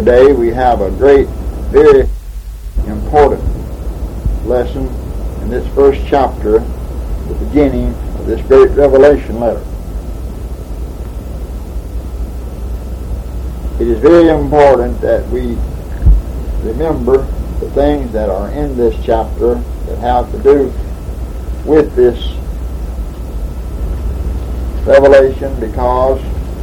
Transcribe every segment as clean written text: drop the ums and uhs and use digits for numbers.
today we have a great, very important lesson in this first chapter, the beginning of this great Revelation letter. It is very important that we remember the things that are in this chapter that have to do with this revelation, because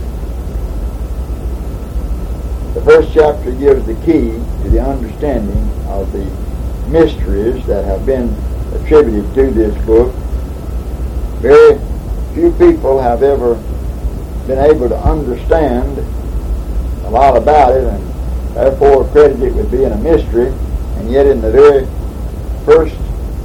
the first chapter gives the key to the understanding of the mysteries that have been attributed to this book. Very few people have ever been able to understand a lot about it, and therefore credit it with being a mystery. And yet in the very first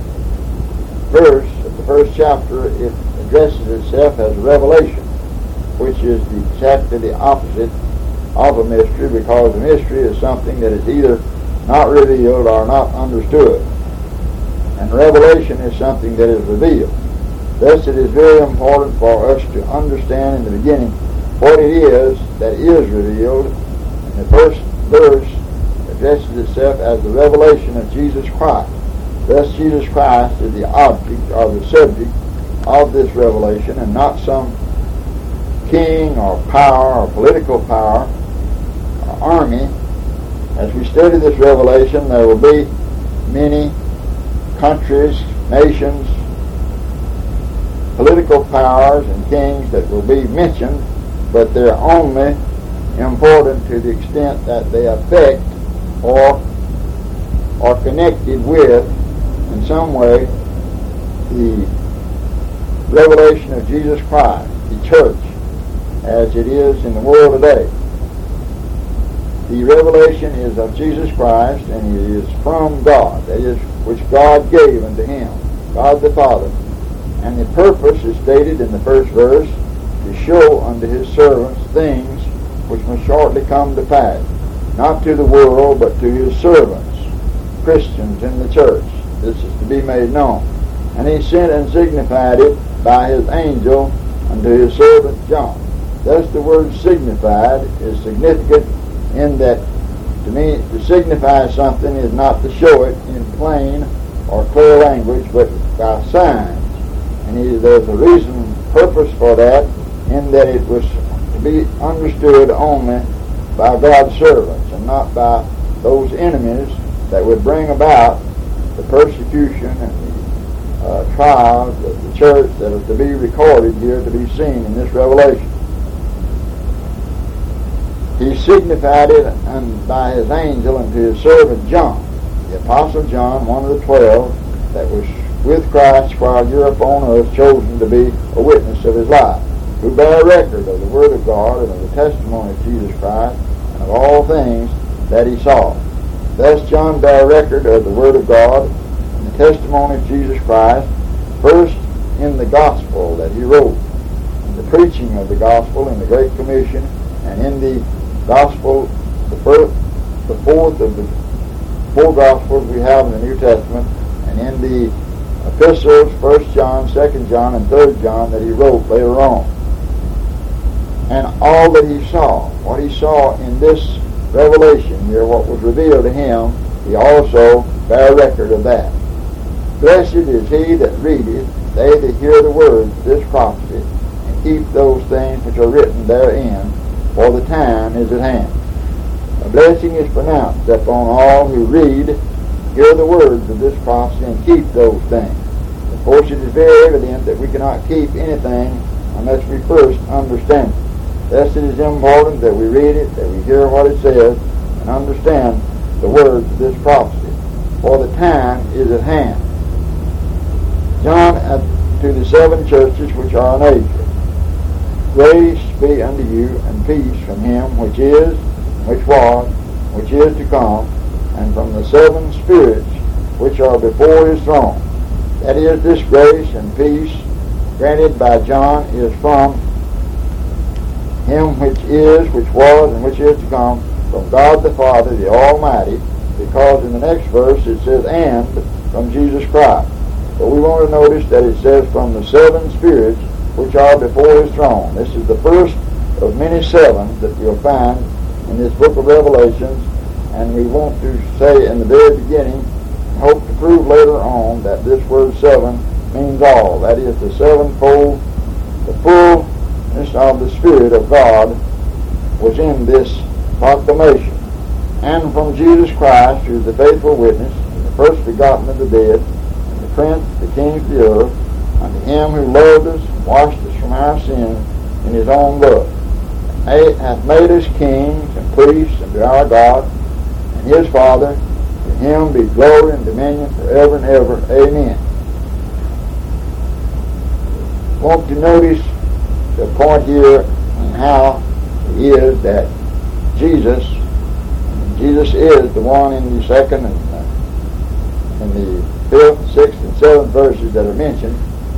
verse of the first chapter, it addresses itself as a revelation, which is exactly the opposite of a mystery, because a mystery is something that is either not revealed or not understood, and revelation is something that is revealed. Thus it is very important for us to understand in the beginning what it is that is revealed. And the first verse addresses itself as the revelation of Jesus Christ. Thus Jesus Christ is the object or the subject of this revelation, and not some king or power or political power or army. As we study this revelation, there will be many countries, nations, political powers and kings that will be mentioned, but they're only important to the extent that they affect or are connected with, in some way, the revelation of Jesus Christ, the church, as it is in the world today. The revelation is of Jesus Christ, and it is from God, that is, which God gave unto him, God the Father. And the purpose is stated in the first verse, to show unto his servants things which must shortly come to pass, not to the world, but to his servants, Christians in the church. This is to be made known. And he sent and signified it by his angel unto his servant John. Thus the word signified is significant in that, to me, to signify something is not to show it in plain or clear language, but by signs. And there's a reason, purpose for that, in that it was to be understood only by God's servants, and not by those enemies that would bring about the persecution and the trials of the church that are to be recorded here, to be seen in this revelation. He signified it by his angel unto his servant John, the Apostle John, one of the 12, that was with Christ while here upon earth, chosen to be a witness of his life, who bear record of the Word of God and of the testimony of Jesus Christ, and of all things that he saw. Thus John bare record of the Word of God and the testimony of Jesus Christ, first in the gospel that he wrote, in the preaching of the gospel in the Great Commission, and in the gospel, the fourth of the four gospels we have in the New Testament, and in the epistles, 1 John, 2 John, and 3 John, that he wrote later on. And all that he saw, what he saw in this revelation here, what was revealed to him, he also bare record of that. Blessed is he that readeth, they that hear the words of this prophecy, and keep those things which are written therein, for the time is at hand. A blessing is pronounced upon all who read, hear the words of this prophecy, and keep those things. Of course, it is very evident that we cannot keep anything unless we first understand it. Thus it is important that we read it, that we hear what it says, and understand the words of this prophecy, for the time is at hand. John, to the 7 churches which are in Asia, grace be unto you, and peace from him which is, which was, which is to come, and from the 7 spirits which are before his throne. That is, this grace and peace granted by John is from him which is, which was, and which is to come, from God the Father, the Almighty, because in the next verse it says, and from Jesus Christ. But we want to notice that it says from the 7 spirits which are before his throne. This is the first of many 7s that you'll find in this book of Revelations, And we want to say in the very beginning, and hope to prove later on, that this word seven means all. That is, the sevenfold, the fullness of the Spirit of God was in this proclamation. And from Jesus Christ, who is the faithful witness, and the first begotten of the dead, and the prince, the king of the earth, unto him who loved us, and washed us from our sins in his own blood, and hath made us kings and priests unto our God and his Father. To him be glory and dominion forever and ever. Amen. I want to notice the point here on how it is that Jesus is the one in the second and in the 5th, 6th, and 7th verses that are mentioned,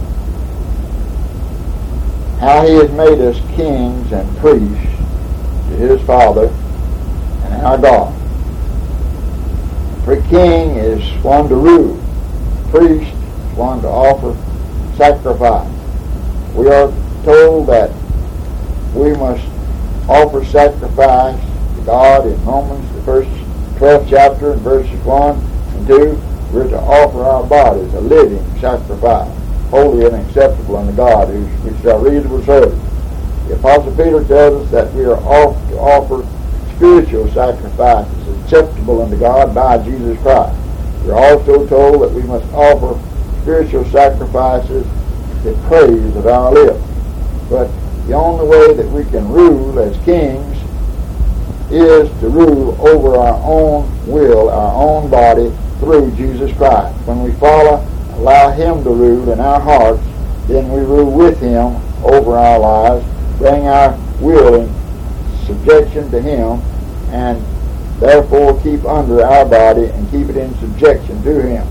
how he has made us kings and priests to his Father and our God. For king is one to rule, priest is one to offer sacrifice. We are told that we must offer sacrifice to God in Romans, the first 12th chapter, and verses 1 and 2. We're to offer our bodies a living sacrifice, holy and acceptable unto God, which is our reasonable service. The Apostle Peter tells us that we are to offer spiritual sacrifices acceptable unto God by Jesus Christ. We're also told that we must offer spiritual sacrifices the praise of our lips. But the only way that we can rule as kings is to rule over our own will, our own body, through Jesus Christ. When we allow him to rule in our hearts, then we rule with him over our lives, bring our will in subjection to him, and therefore keep under our body and keep it in subjection to him.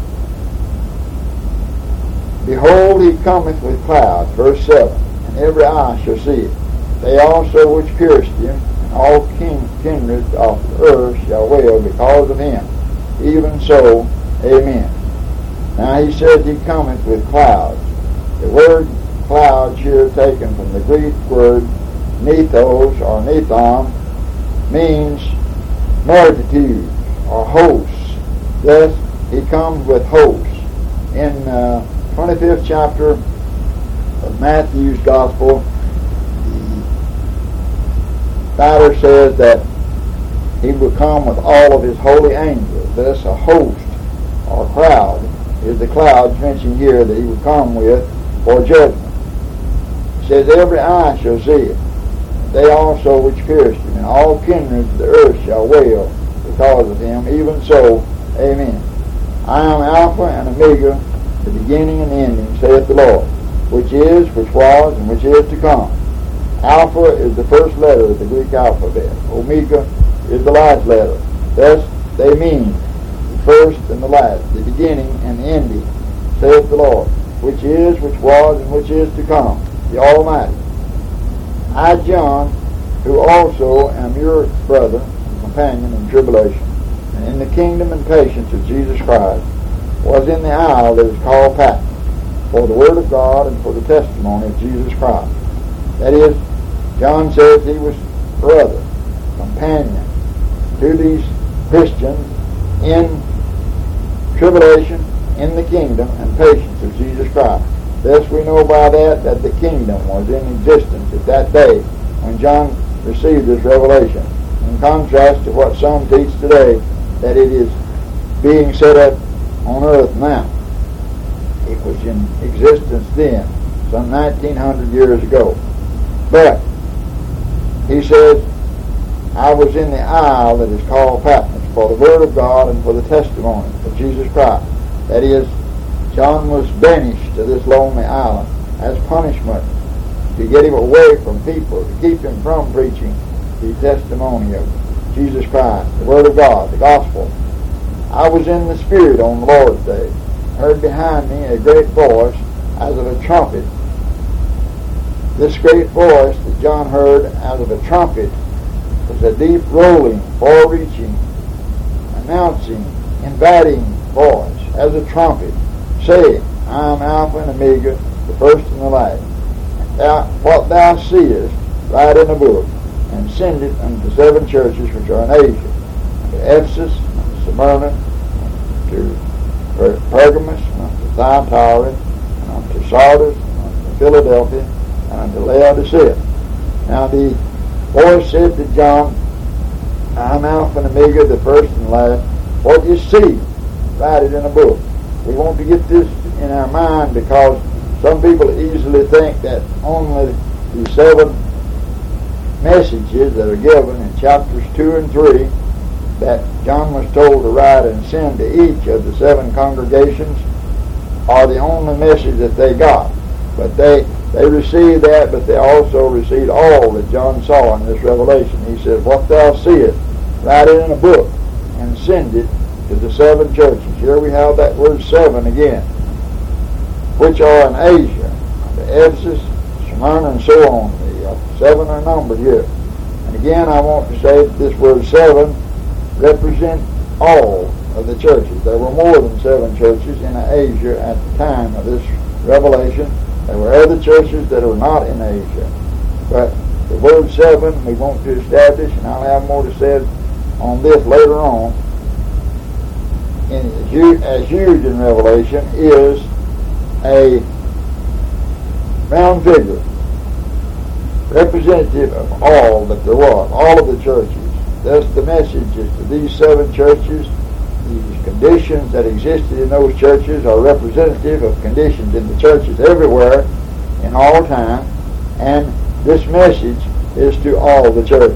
Behold, he cometh with clouds, verse 7, and every eye shall see it. They also which pierced him, and all kindreds of the earth shall wail because of him. Even so, amen. Now he said he cometh with clouds. The word clouds here taken from the Greek word nethos or nethon means multitudes or hosts. Thus he comes with hosts. In 25th chapter of Matthew's Gospel, the writer says that he will come with all of his holy angels. Thus a host or crowd is the clouds mentioned here that he will come with for judgment. It says, every eye shall see it. They also which pierced him, and all kindreds of the earth shall wail because of him. Even so, amen. I am Alpha and Omega, the beginning and the ending, saith the Lord, which is, which was, and which is to come. Alpha is the first letter of the Greek alphabet. Omega is the last letter. Thus they mean the first and the last, the beginning and the ending, saith the Lord, which is, which was, and which is to come, the Almighty. I, John, who also am your brother and companion in tribulation, and in the kingdom and patience of Jesus Christ, was in the isle that is called Patmos, for the word of God and for the testimony of Jesus Christ. That is, John says he was brother, companion to these Christians in tribulation, in the kingdom and patience of Jesus Christ. Thus we know by that the kingdom was in existence at that day when John received this revelation, in contrast to what some teach today, that it is being set up on earth now. It was in existence then, some 1900 years ago. But he says, I was in the isle that is called Patmos for the word of God and for the testimony of Jesus Christ. That is, John was banished to this lonely island as punishment to get him away from people, to keep him from preaching the testimony of Jesus Christ, the word of God, the gospel. I was in the Spirit on the Lord's day, heard behind me a great voice as of a trumpet. This great voice that John heard as of a trumpet was a deep rolling, far-reaching, announcing, inviting voice as a trumpet, saying, I am Alpha and Omega, the first and the last. What thou seest, write in a book, and send it unto 7 churches which are in Asia, and unto Ephesus, unto Smyrna, unto Pergamos, unto Thyatira, and unto Sardis, and unto Philadelphia, and unto Laodicea. Now the voice said to John, I'm Alpha and Omega, the first and last. What you see, write it in a book. We want to get this in our mind because some people easily think that only the 7 messages that are given in chapters 2 and 3 that John was told to write and send to each of the 7 congregations are the only message that they got. But they received that, but they also received all that John saw in this revelation. He said, what thou seest, write it in a book and send it to the 7 churches. Here we have that word 7 again, which are in Asia, to Ephesus, Smyrna, and so on. The 7 are numbered here. And again, I want to say that this word 7 represents all of the churches. There were more than 7 churches in Asia at the time of this revelation. There were other churches that were not in Asia. But the word 7 we want to establish, and I'll have more to say on this later on, as huge in Revelation, is a round figure, representative of all that there was, all of the churches. Thus the message is to these 7 churches. These conditions that existed in those churches are representative of conditions in the churches everywhere in all time, and this message is to all the church.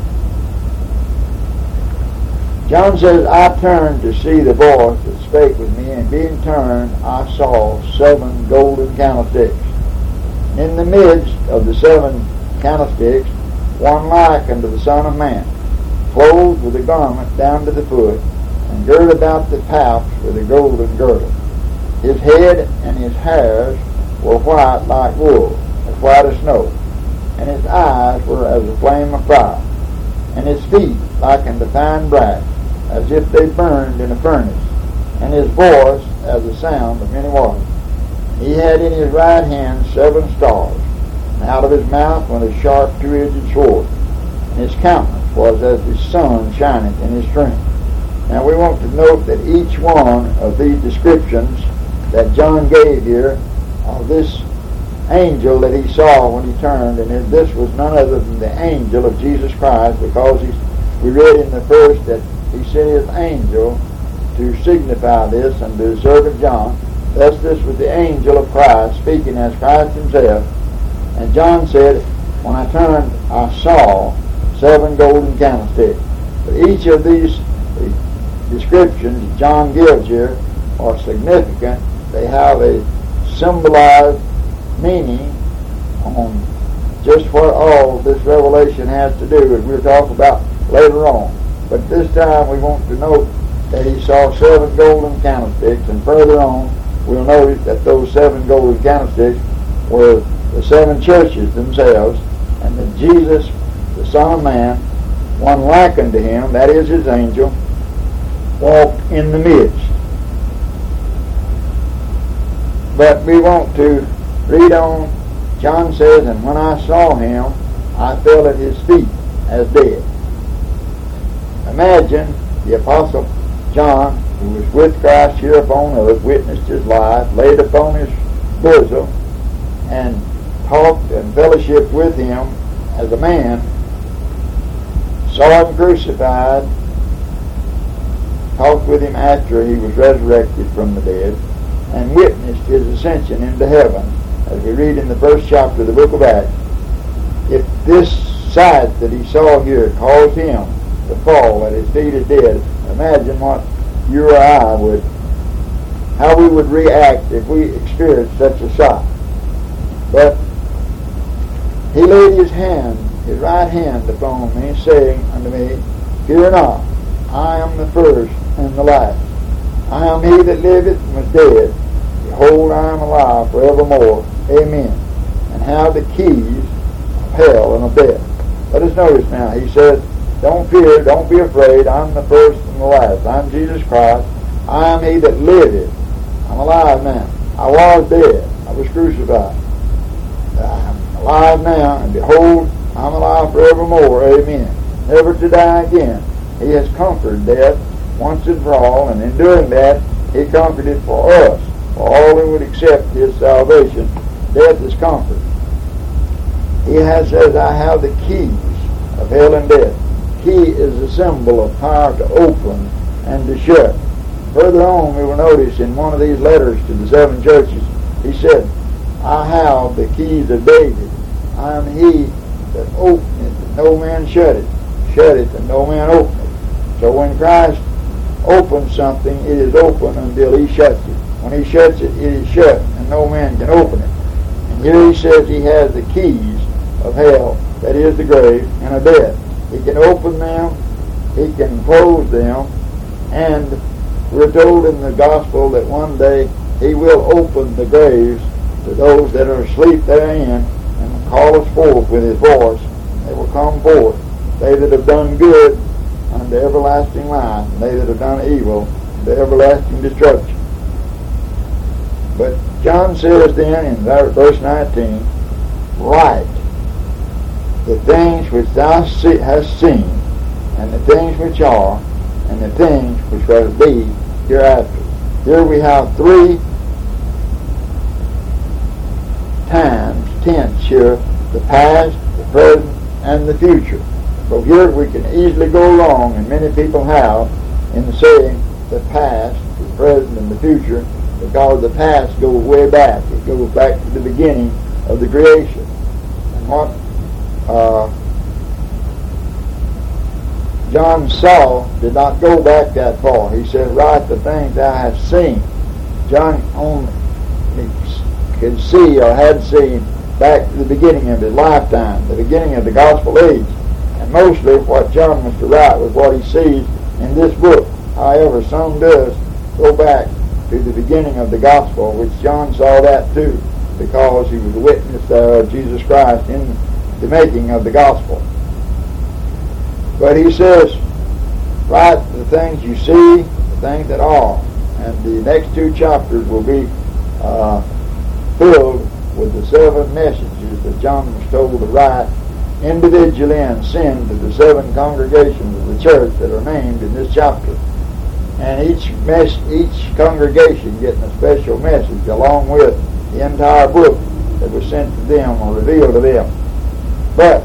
John says, I turned to see the voice that spake with me, and being turned I saw 7 golden candlesticks. In the midst of the 7 candlesticks, one like unto the Son of Man, clothed with a garment down to the foot, and girt about the paps with a golden girdle. His head and his hairs were white like wool, as white as snow, and his eyes were as a flame of fire, and his feet like unto fine brass, as if they burned in a furnace, and his voice as the sound of many waters. He had in his right hand 7 stars, and out of his mouth went a sharp 2-edged sword, and his countenance was as the sun shineth in his strength. Now we want to note that each one of these descriptions that John gave here of this angel that he saw when he turned, and this was none other than the angel of Jesus Christ, because we read in the first that he sent his angel to signify this unto his servant John. Thus this was the angel of Christ, speaking as Christ himself. And John said, when I turned, I saw 7 golden candlesticks. But each of these descriptions John gives here are significant. They have a symbolized meaning on just what all this revelation has to do, as we'll talk about later on. But this time we want to note that he saw 7 golden candlesticks, and further on we'll notice that those 7 golden candlesticks were the 7 churches themselves, and that Jesus, the Son of Man, one like unto him, that is his angel, walked in the midst. But we want to read on. John says, and when I saw him, I fell at his feet as dead. Imagine the Apostle John, who was with Christ here upon earth, witnessed his life, laid upon his bosom, and talked and fellowshiped with him as a man, saw him crucified, talked with him after he was resurrected from the dead, and witnessed his ascension into heaven, as we read in the first chapter of the book of Acts. If this sight that he saw here caused him to fall at his feet as dead, imagine what you or I would, how we would react if we experienced such a sight. But he laid his hand, his right hand upon me, saying unto me, Fear not, I am the first and the last. I am he that liveth and was dead. Behold, I am alive forevermore. Amen. And have the keys of hell and of death. Let us notice now, he says, don't fear, don't be afraid. I'm the first and the last. I'm Jesus Christ. I am he that liveth. I'm alive now. I was dead. I was crucified. I'm alive now, and behold, I'm alive forevermore. Amen. Never to die again. He has conquered death once and for all, and in doing that, He conquered it for us. For all who would accept His salvation, death is conquered. He says, I have the keys of hell and death. Key is a symbol of power to open and to shut. Further on, we will notice in one of these letters to the 7 churches, he said, I have the keys of David. I am he that openeth, and no man shutteth, and no man openeth. So when Christ opens something, it is open until He shuts it. When He shuts it, it is shut, and no man can open it. And here He says He has the keys of hell, that is the grave, and of death. He can open them, He can close them, and we're told in the gospel that one day He will open the graves to those that are asleep therein, and call us forth with His voice. They will come forth, they that have done good unto everlasting life, and they that have done evil unto everlasting destruction. But John says then in verse 19, write the things which thou hast seen, and the things which are, and the things which shall be hereafter. Here we have 3 times, tense here, the past, the present, and the future. So here we can easily go along, and many people have, in saying the past, the present, and the future, because the past goes way back. It goes back to the beginning of the creation. And what John saw did not go back that far. He said, write the things thou hast seen. John only could see or had seen back to the beginning of his lifetime, the beginning of the gospel age. And mostly what John was to write was what he sees in this book. However, some does go back to the beginning of the gospel, which John saw that too, because he was a witness there of Jesus Christ in the making of the gospel. But he says, write the things you see, the things that are. And the next 2 chapters will be filled with the 7 messages that John was told to write individually and send to the 7 congregations of the church that are named in this chapter. And each congregation getting a special message along with the entire book that was sent to them or revealed to them. But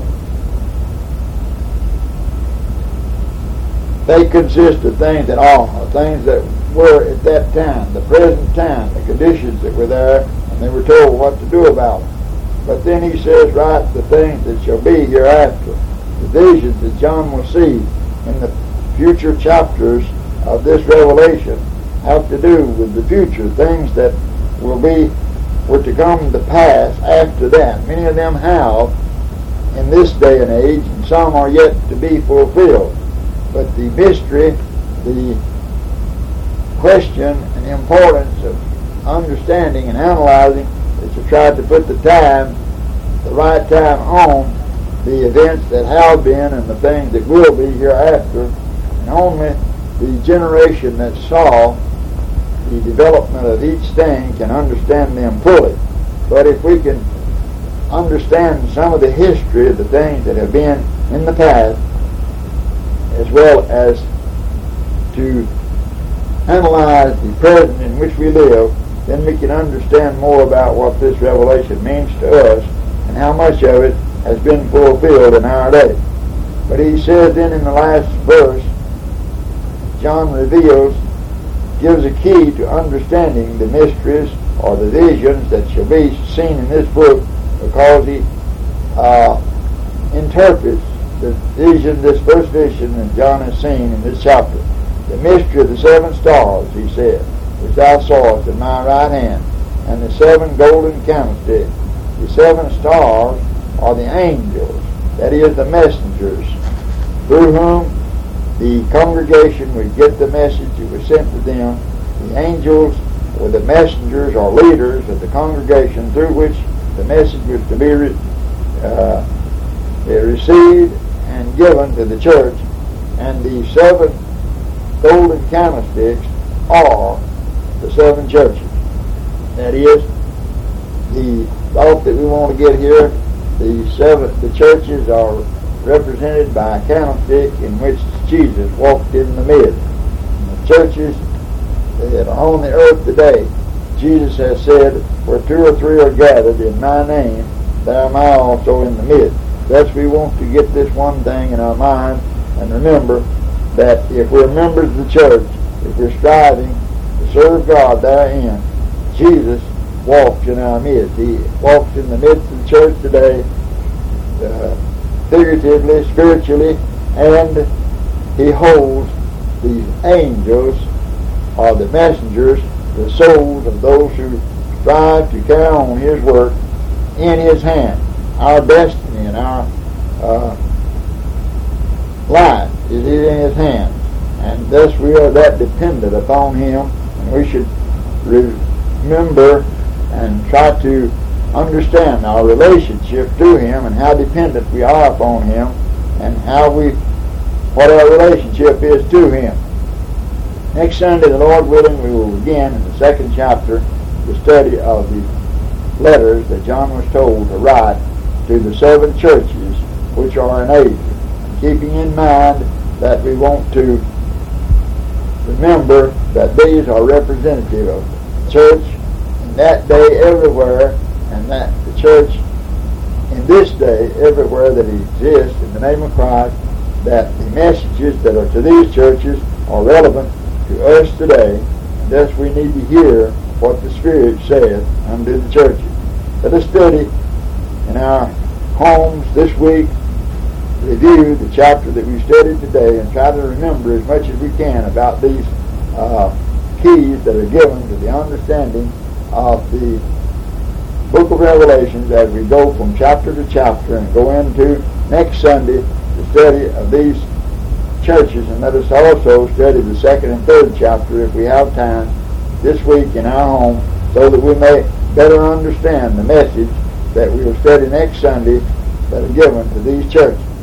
they consist of things that are, things that were at that time, the present time, the conditions that were there, and they were told what to do about them. But then he says, write the things that shall be hereafter. The visions that John will see in the future chapters of this revelation have to do with the future, things that were to come to pass after that. Many of them have in this day and age, and some are yet to be fulfilled. But the mystery, the question, and the importance of understanding and analyzing is to try to put the right time on the events that have been and the things that will be hereafter. And only the generation that saw the development of each thing can understand them fully. But if we can understand some of the history of the things that have been in the past, as well as to analyze the present in which we live, then we can understand more about what this revelation means to us and how much of it has been fulfilled in our day. But he says then in the last verse, John gives a key to understanding the mysteries or the visions that shall be seen in this book, because he interprets the vision, this first vision that John has seen in this chapter. The mystery of the 7 stars, he said, which thou sawest in my right hand, and the 7 golden candlesticks. The 7 stars are the angels, that is, the messengers, through whom the congregation would get the message that was sent to them. The angels were the messengers or leaders of the congregation through which the message was to be received and given to the church. And the 7 golden candlesticks are the 7 churches. That is, the thought that we want to get here, the churches are represented by a candlestick in which Jesus walked in the midst. And the churches that are on the earth today, Jesus has said, where 2 or 3 are gathered in my name, there am I also in the midst. Thus we want to get this one thing in our mind and remember that if we're members of the church, if we're striving to serve God therein, Jesus walks in our midst. He walks in the midst of the church today, figuratively, spiritually, and he holds these angels, or the messengers, the souls of those who strive to carry on his work, in his hand. Our destiny and our life is in his hands, and thus we are that dependent upon him, and we should remember and try to understand our relationship to him and how dependent we are upon him, and what our relationship is to him. Next Sunday, the Lord willing, we will begin in the 2nd chapter the study of the letters that John was told to write to the 7 churches which are in Asia, keeping in mind that we want to remember that these are representative of the church in that day everywhere, and that the church in this day everywhere that exists in the name of Christ, that the messages that are to these churches are relevant to us today, and thus we need to hear what the Spirit says unto the churches. Let us study in our homes this week, review the chapter that we studied today, and try to remember as much as we can about these keys that are given to the understanding of the book of Revelations as we go from chapter to chapter and go into next Sunday the study of these churches. And let us also study the 2nd and 3rd chapter if we have time this week in our home, so that we may better understand the message that we will study next Sunday that are given to these churches.